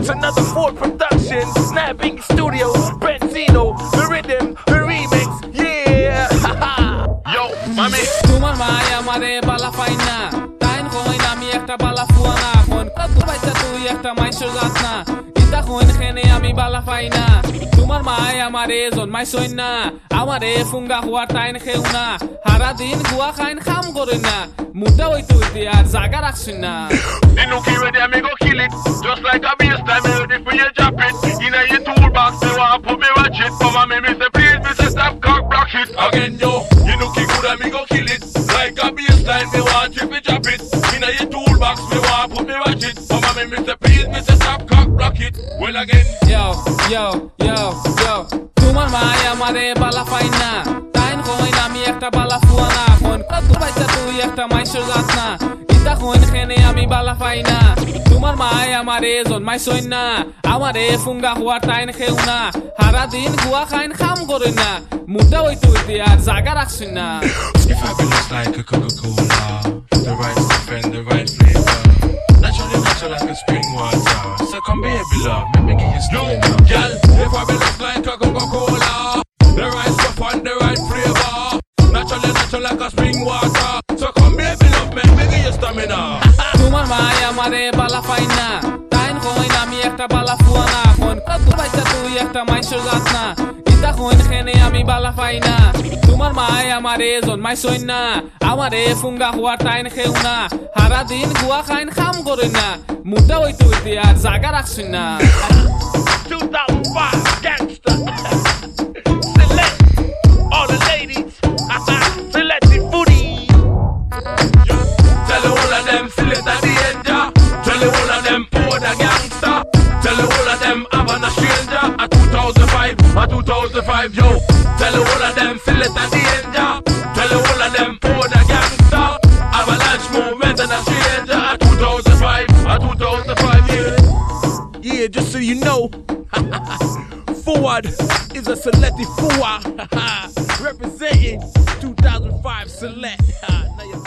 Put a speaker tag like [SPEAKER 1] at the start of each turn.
[SPEAKER 1] It's another Ford production, Snapping Studios, Benzino, the rhythm, the remix, yeah. Yo, mami.
[SPEAKER 2] তোমার মায় আমারে বালা পাই না তাইন কইন আমি একটা বালা ফুয়া না কোন কত বাইতা তুই একটা মাইশো জাত না ইতা কইন খেনে আমি বালা পাই না তোমার মায় আমারে জন্মাইছই না আমারে ফুঙ্গা হওয়ার তাইন খেউ না সারা দিন গুয়া খাইন খাম করে না মুদ্রা ওই তুই আর জায়গা রাখছই না
[SPEAKER 1] Inuki ready, me go kill it. Just like a baseline, me ready for you drop it. Inna your toolbox, me want put me watch it. Come on, me say please, me say stop, cock block it. Again, yo, Inuki good, me go kill it. Like a baseline, me want you to drop it. Inna your toolbox, me want put me watch it. Come on, me say please, me say stop, cock block it. Well again,
[SPEAKER 2] yo. তোমার মায় আমারে বালা পাই না তাইন coin আমি একটা বালা ফুয়া না কোন কত বাইতা তুই একটা মাইশো জাত না ইতা কইন খেনে আমি বালা পাই না তোমার মায় আমারে জন্মাইছই না আমারে ফুঙ্গা হওয়ার তাইন খেউ না সারা দিন গুয়া খাইন খাম করে না মুদ্রা ওই তুই আর জায়গা রাখছই না
[SPEAKER 3] If I be just like a Coca-Cola, the right stuff and the right flavor, naturally natural like a spring water. So come baby love, let me give you strong love.
[SPEAKER 1] girl, if I be look like a Coca-Cola, the right stuff and the right flavor, naturally natural like a spring water. So come baby love, me give you stamina.
[SPEAKER 2] তোমার মায় আমারে বালা পাই না তাইন coin আমি একটা বালা ফুয়া না কোন কত বাইতা তুই একটা মাইশো জাত না ইতা কইন খেনে আমি বালা পাই না তোমার মায় আমারে জন্মাইছই না আমারে ফুঙ্গা হওয়ার তাইন খেউ না সারা দিন গুয়া খাইন খাম করে না মুদ্রা ওই তুই আর জায়গা রাখছই না
[SPEAKER 1] 2005 gangster. Select all the ladies. Select the booty. Tell all of them select at the end, yeah. Tell all of them poor the gangster. Tell all of them have a stranger. A 2005, yo. Tell all of them select at the end, yeah. Tell all of them poor the gangster. Avalanche movement and a stranger. A 2005, yeah. Yeah, just so you know. Forward is a selected fool. Representing 2005 select. Now you